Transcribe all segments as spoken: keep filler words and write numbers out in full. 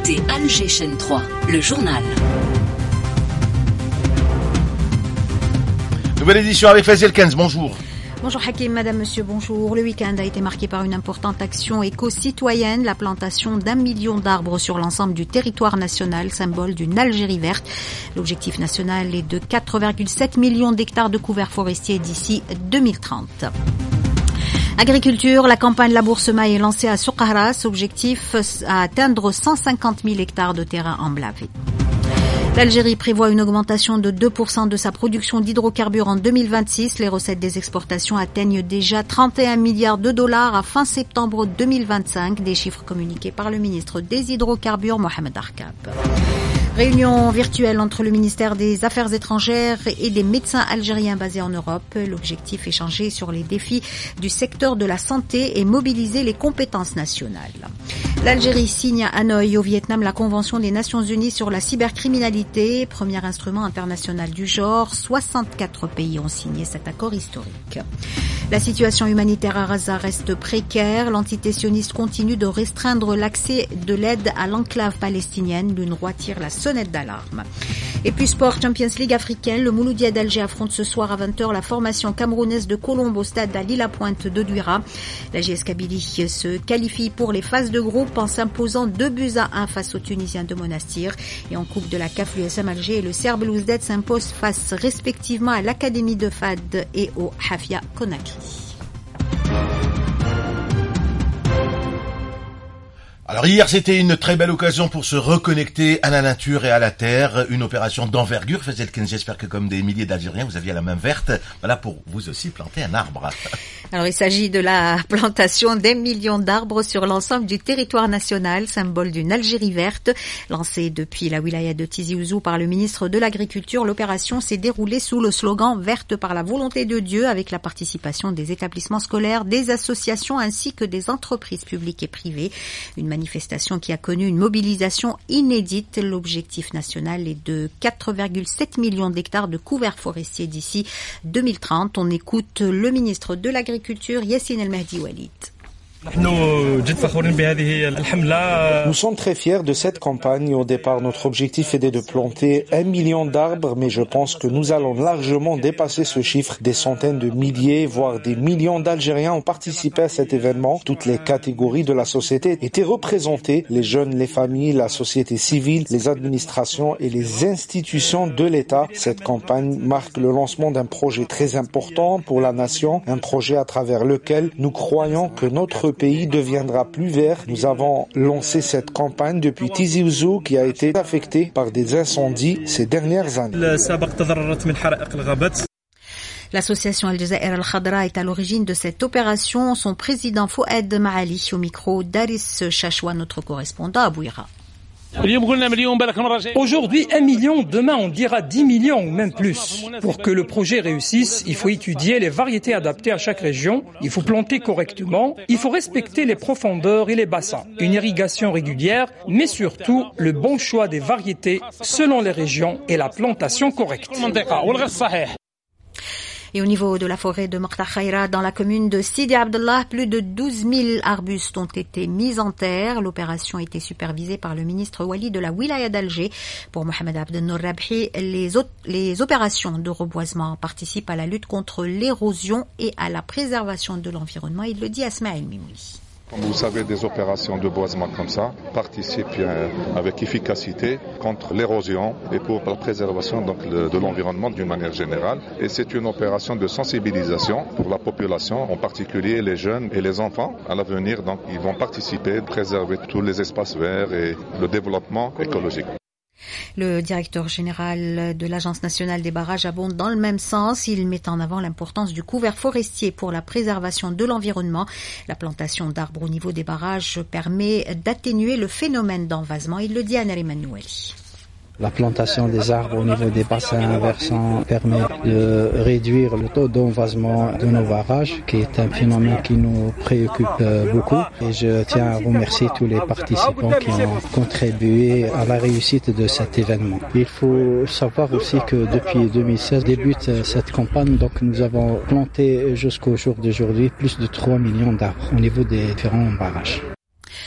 écoutez Alger Chaîne trois, le journal. Nouvelle édition avec Faisal Kenz, bonjour. Bonjour Hakim, madame, monsieur, bonjour. Le week-end a été marqué par une importante action éco-citoyenne, la plantation d'un million d'arbres sur l'ensemble du territoire national, symbole d'une Algérie verte. L'objectif national est de quatre virgule sept millions d'hectares de couverts forestiers d'ici deux mille trente. Agriculture, la campagne Labour Sema est lancée à Soukharas, objectif à atteindre cent cinquante mille hectares de terrain emblavé. L'Algérie prévoit une augmentation de deux pour cent de sa production d'hydrocarbures en deux mille vingt-six. Les recettes des exportations atteignent déjà trente et un milliards de dollars à fin septembre deux mille vingt-cinq, des chiffres communiqués par le ministre des Hydrocarbures, Mohamed Arkab. Réunion virtuelle entre le ministère des Affaires étrangères et des médecins algériens basés en Europe. L'objectif, échanger sur les défis du secteur de la santé et mobiliser les compétences nationales. L'Algérie signe à Hanoï, au Vietnam, la Convention des Nations Unies sur la cybercriminalité, premier instrument international du genre. soixante-quatre pays ont signé cet accord historique. La situation humanitaire à Gaza reste précaire. L'entité sioniste continue de restreindre l'accès de l'aide à l'enclave palestinienne. L'UNRWA tire la sonnette d'alarme. Et puis sport, Champions League africaine. Le Mouloudia d'Alger affronte ce soir à vingt heures la formation camerounaise de Colombe au stade d'Ali-la-Pointe de Duira. La G S Kabylie se qualifie pour les phases de groupe en s'imposant deux buts à un face aux Tunisiens de Monastir. Et en coupe de la C A F, l'U S M Alger et le Serbe Louzdet s'imposent face respectivement à l'Académie de Fad et au Hafia Conakry. Alors hier, c'était une très belle occasion pour se reconnecter à la nature et à la terre. Une opération d'envergure. Faisal Kenz, j'espère que comme des milliers d'Algériens, vous aviez la main verte. Voilà pour vous aussi planter un arbre. Alors il s'agit de la plantation d'un million d'arbres sur l'ensemble du territoire national, symbole d'une Algérie verte. Lancée depuis la wilaya de Tizi Ouzou par le ministre de l'Agriculture, l'opération s'est déroulée sous le slogan « Verte par la volonté de Dieu » avec la participation des établissements scolaires, des associations ainsi que des entreprises publiques et privées. Une manifestation qui a connu une mobilisation inédite. L'objectif national est de quatre virgule sept millions d'hectares de couverts forestiers d'ici deux mille trente. On écoute le ministre de l'Agriculture, Yassine El Mahdi Walid. Nous sommes très fiers de cette campagne. Au départ, notre objectif était de planter un million d'arbres, mais je pense que nous allons largement dépasser ce chiffre. Des centaines de milliers, voire des millions d'Algériens ont participé à cet événement. Toutes les catégories de la société étaient représentées, les jeunes, les familles, la société civile, les administrations et les institutions de l'État. Cette campagne marque le lancement d'un projet très important pour la nation, un projet à travers lequel nous croyons que notre pays deviendra plus vert. Nous avons lancé cette campagne depuis Tizi Ouzou qui a été affectée par des incendies ces dernières années. L'association Al Jazair Al Khadra est à l'origine de cette opération. Son président Fouad Maali au micro d'Aris Chachwa, notre correspondant à Bouira. Aujourd'hui, un million, demain on dira dix millions ou même plus. Pour que le projet réussisse, il faut étudier les variétés adaptées à chaque région, il faut planter correctement, il faut respecter les profondeurs et les bassins, une irrigation régulière, mais surtout le bon choix des variétés selon les régions et la plantation correcte. Et au niveau de la forêt de Morta Khaira, dans la commune de Sidi Abdallah, plus de douze mille arbustes ont été mis en terre. L'opération a été supervisée par le ministre Wali de la wilaya d'Alger. Pour Mohamed Abdel Nour Rabhi, les, les opérations de reboisement participent à la lutte contre l'érosion et à la préservation de l'environnement. Il le dit à Smaïl Mimouli. Comme vous savez, des opérations de boisement comme ça participent avec efficacité contre l'érosion et pour la préservation donc, de l'environnement d'une manière générale. Et c'est une opération de sensibilisation pour la population, en particulier les jeunes et les enfants. À l'avenir, donc, ils vont participer, préserver tous les espaces verts et le développement écologique. Le directeur général de l'Agence nationale des barrages abonde dans le même sens. Il met en avant l'importance du couvert forestier pour la préservation de l'environnement. La plantation d'arbres au niveau des barrages permet d'atténuer le phénomène d'envasement. Il le dit à Nariman Nouali. La plantation des arbres au niveau des bassins versants permet de réduire le taux d'envasement de nos barrages, qui est un phénomène qui nous préoccupe beaucoup. Et je tiens à remercier tous les participants qui ont contribué à la réussite de cet événement. Il faut savoir aussi que depuis deux mille seize débute cette campagne, donc nous avons planté jusqu'au jour d'aujourd'hui plus de trois millions d'arbres au niveau des différents barrages.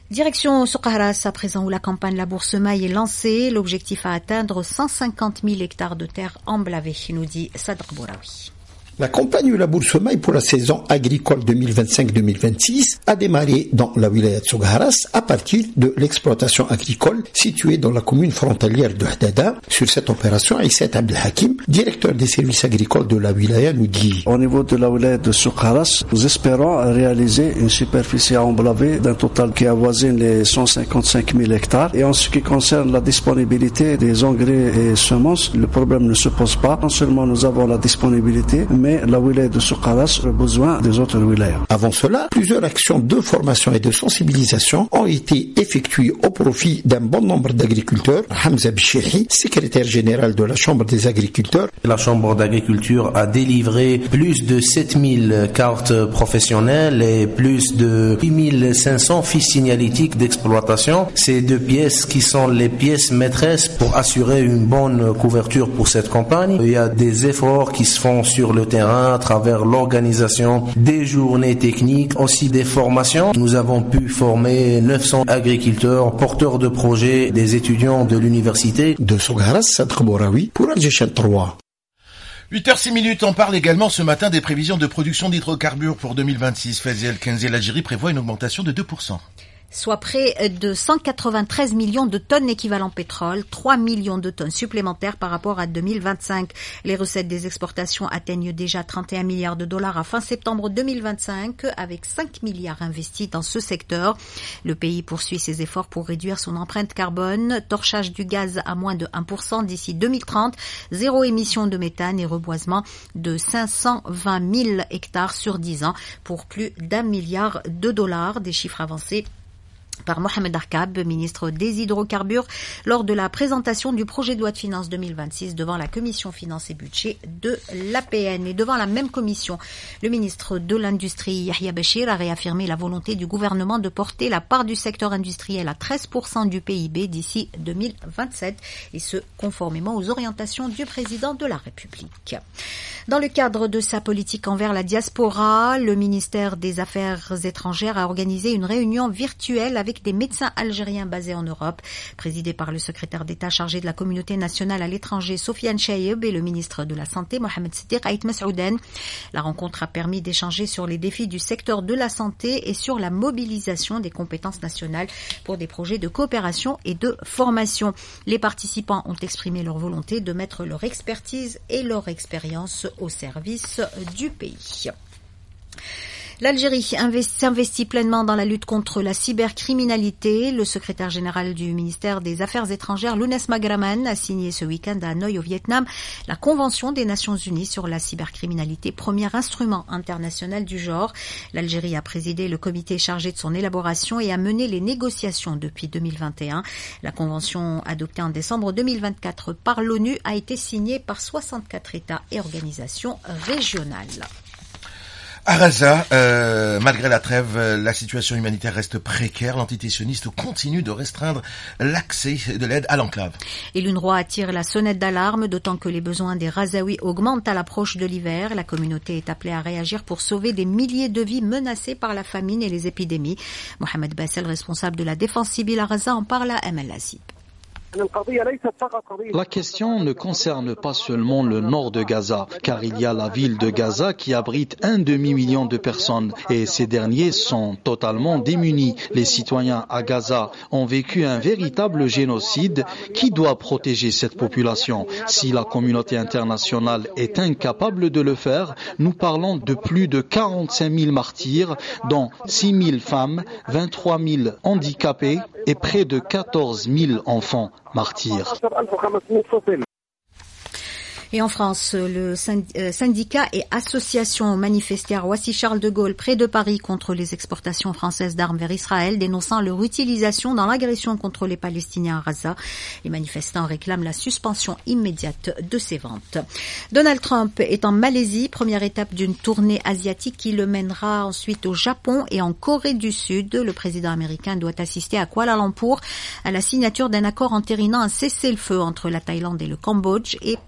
Direction Soukharas, à présent où la campagne La Bourse-Maille est lancée. L'objectif à atteindre cent cinquante mille hectares de terre emblavées, nous dit Sadr Bouraoui. La campagne La Bourse-Maille pour la saison agricole deux mille vingt-cinq deux mille vingt-six a démarré dans la wilaya de Soukharas à partir de l'exploitation agricole située dans la commune frontalière de Hadada. Sur cette opération, Aïssat Abdelhakim, directeur des services agricoles de la wilaya, nous dit: au niveau de la wilaya de Soukharas, nous espérons réaliser une superficie emblavée d'un total qui avoisine les cent cinquante-cinq mille hectares. Et en ce qui concerne la disponibilité des engrais et semences, le problème ne se pose pas. Non seulement nous avons la disponibilité, mais mais la wilaya de Soukharas a besoin des autres wilayas. Avant cela, plusieurs actions de formation et de sensibilisation ont été effectuées au profit d'un bon nombre d'agriculteurs. Hamza Bichiri, secrétaire général de la Chambre des agriculteurs. La Chambre d'agriculture a délivré plus de sept mille cartes professionnelles et plus de huit mille cinq cents fiches signalétiques d'exploitation. Ces deux pièces qui sont les pièces maîtresses pour assurer une bonne couverture pour cette campagne. Il y a des efforts qui se font sur le terrain à travers l'organisation des journées techniques, aussi des formations. Nous avons pu former neuf cents agriculteurs, porteurs de projets, des étudiants de l'université. De Soukharas, Sadr Bouraoui pour Alger trois. huit heures six minutes, on parle également ce matin des prévisions de production d'hydrocarbures pour deux mille vingt-six. Faisel Kenzi, l'Algérie prévoit une augmentation de deux pour cent. Soit près de cent quatre-vingt-treize millions de tonnes équivalent pétrole, trois millions de tonnes supplémentaires par rapport à deux mille vingt-cinq. Les recettes des exportations atteignent déjà trente et un milliards de dollars à fin septembre deux mille vingt-cinq, avec cinq milliards investis dans ce secteur. Le pays poursuit ses efforts pour réduire son empreinte carbone, torchage du gaz à moins de un pour cent d'ici deux mille trente, zéro émission de méthane et reboisement de cinq cent vingt mille hectares sur dix ans pour plus d'un milliard de dollars, des chiffres avancés par Mohamed Arkab, ministre des Hydrocarbures, lors de la présentation du projet de loi de finances deux mille vingt-six devant la commission finances et budget de l'A P N. Et devant la même commission, le ministre de l'Industrie, Yahya Bachir, a réaffirmé la volonté du gouvernement de porter la part du secteur industriel à treize pour cent du P I B d'ici deux mille vingt-sept, et ce, conformément aux orientations du président de la République. Dans le cadre de sa politique envers la diaspora, le ministère des Affaires étrangères a organisé une réunion virtuelle avec des médecins algériens basés en Europe, présidée par le secrétaire d'État chargé de la communauté nationale à l'étranger, Sofiane Chaïeb, et le ministre de la Santé, Mohamed Siddiq Aït Massouden. La rencontre a permis d'échanger sur les défis du secteur de la santé et sur la mobilisation des compétences nationales pour des projets de coopération et de formation. Les participants ont exprimé leur volonté de mettre leur expertise et leur expérience au service du pays. L'Algérie s'investit pleinement dans la lutte contre la cybercriminalité. Le secrétaire général du ministère des Affaires étrangères, Lounès Magraman, a signé ce week-end à Hanoï, au Vietnam, la Convention des Nations Unies sur la cybercriminalité, premier instrument international du genre. L'Algérie a présidé le comité chargé de son élaboration et a mené les négociations depuis deux mille vingt et un. La Convention, adoptée en décembre deux mille vingt-quatre par l'ONU, a été signée par soixante-quatre États et organisations régionales. À Gaza, euh, malgré la trêve, la situation humanitaire reste précaire. L'entité sioniste continue de restreindre l'accès de l'aide à l'enclave. Et l'UNRWA attire la sonnette d'alarme, d'autant que les besoins des Gazaouis augmentent à l'approche de l'hiver. La communauté est appelée à réagir pour sauver des milliers de vies menacées par la famine et les épidémies. Mohamed Bassel, responsable de la défense civile à Gaza, en parle à M L A C I B. La question ne concerne pas seulement le nord de Gaza, car il y a la ville de Gaza qui abrite un demi-million de personnes et ces derniers sont totalement démunis. Les citoyens à Gaza ont vécu un véritable génocide qui doit protéger cette population. Si la communauté internationale est incapable de le faire, nous parlons de plus de quarante-cinq mille martyrs, dont six mille femmes, vingt-trois mille handicapés et près de quatorze mille enfants martyrs. Et en France, le syndicat et association ont manifesté à Roissy-Charles de Gaulle, près de Paris, contre les exportations françaises d'armes vers Israël, dénonçant leur utilisation dans l'agression contre les Palestiniens à Gaza. Les manifestants réclament la suspension immédiate de ces ventes. Donald Trump est en Malaisie, première étape d'une tournée asiatique qui le mènera ensuite au Japon et en Corée du Sud. Le président américain doit assister à Kuala Lumpur à la signature d'un accord entérinant un cessez-le-feu entre la Thaïlande et le Cambodge et participer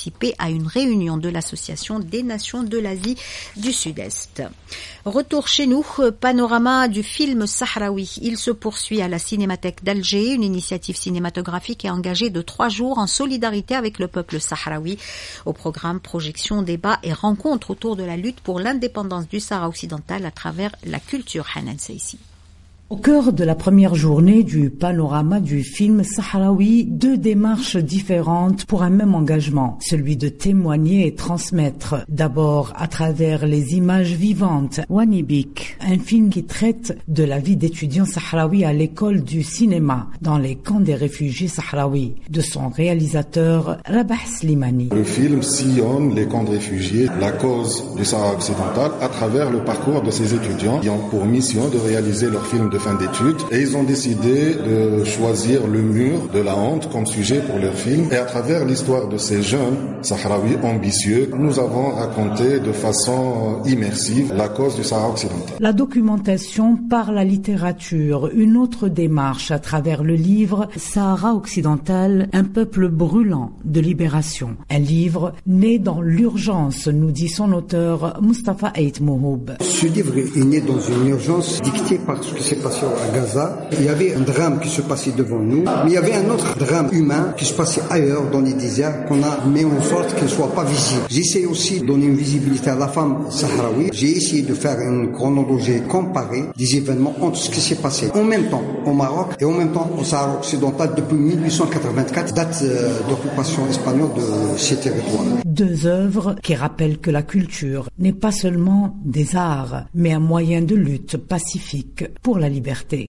participé à une réunion de l'Association des Nations de l'Asie du Sud-Est. Retour chez nous, panorama du film sahraoui. Il se poursuit à la Cinémathèque d'Alger, une initiative cinématographique est engagée de trois jours en solidarité avec le peuple sahraoui. Au programme, projection, débat et rencontres autour de la lutte pour l'indépendance du Sahara occidental à travers la culture. Hanan Seissi. Au cœur de la première journée du panorama du film sahraoui, deux démarches différentes pour un même engagement, celui de témoigner et transmettre. D'abord à travers les images vivantes, Wanibik, un film qui traite de la vie d'étudiants sahraouis à l'école du cinéma dans les camps des réfugiés sahraouis, de son réalisateur Rabah Slimani. Le film sillonne les camps de réfugiés, la cause du Sahara occidental, à travers le parcours de ces étudiants qui ont pour mission de réaliser leur film de fin d'études, et ils ont décidé de choisir le mur de la honte comme sujet pour leur film, et à travers l'histoire de ces jeunes sahraouis ambitieux, nous avons raconté de façon immersive la cause du Sahara occidental. La documentation par la littérature, une autre démarche à travers le livre Sahara occidental, un peuple brûlant de libération. Un livre né dans l'urgence, nous dit son auteur Mustafa Ait Mohoub. Ce livre est né dans une urgence dictée par ce qui s'est passé à Gaza. Il y avait un drame qui se passait devant nous, mais il y avait un autre drame humain qui se passait ailleurs dans les déserts qu'on a mis en sorte qu'il ne soit pas visible. J'essaie aussi de donner une visibilité à la femme sahraoui. J'ai essayé de faire une chronologie comparée des événements entre ce qui s'est passé en même temps au Maroc et en même temps au Sahara occidental depuis mille huit cent quatre-vingt-quatre, date d'occupation espagnole de ces territoires. Deux œuvres qui rappellent que la culture n'est pas seulement des arts, mais un moyen de lutte pacifique pour la liberté.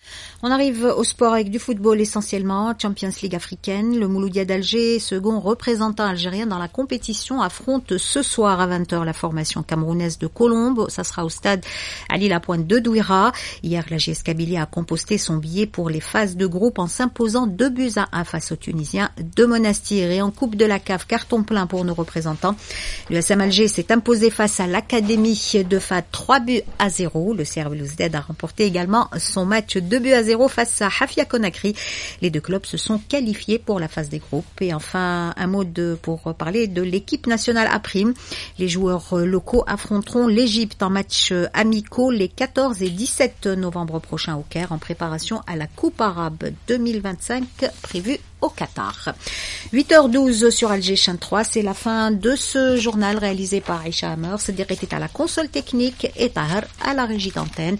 On arrive au sport avec du football essentiellement, Champions League africaine. Le Mouloudia d'Alger, second représentant algérien dans la compétition, affronte ce soir à vingt heures la formation camerounaise de Colombe. Ça sera au stade Ali Lapointe de Douira. Hier, la G S Kabylie a composté son billet pour les phases de groupe en s'imposant deux buts à un face aux Tunisiens de Monastir. Et en Coupe de la C A F, carton plein pour nos représentants. Le S M Alger s'est imposé face à l'Académie de Fad trois buts à zéro. Le C R Belouizdad a remporté également son match deux buts à zéro face à Hafia Conakry. Les deux clubs se sont qualifiés pour la phase des groupes. Et enfin, un mot de, pour parler de l'équipe nationale A prime. Les joueurs locaux affronteront l'Égypte en match amicaux les quatorze et dix-sept novembre prochains au Caire en préparation à la Coupe arabe deux mille vingt-cinq prévue au Qatar. huit heures douze sur Alger Chaîne trois, c'est la fin de ce journal réalisé par Aïcha Hammer. Cédric était à la console technique et Tahar à la régie d'antenne.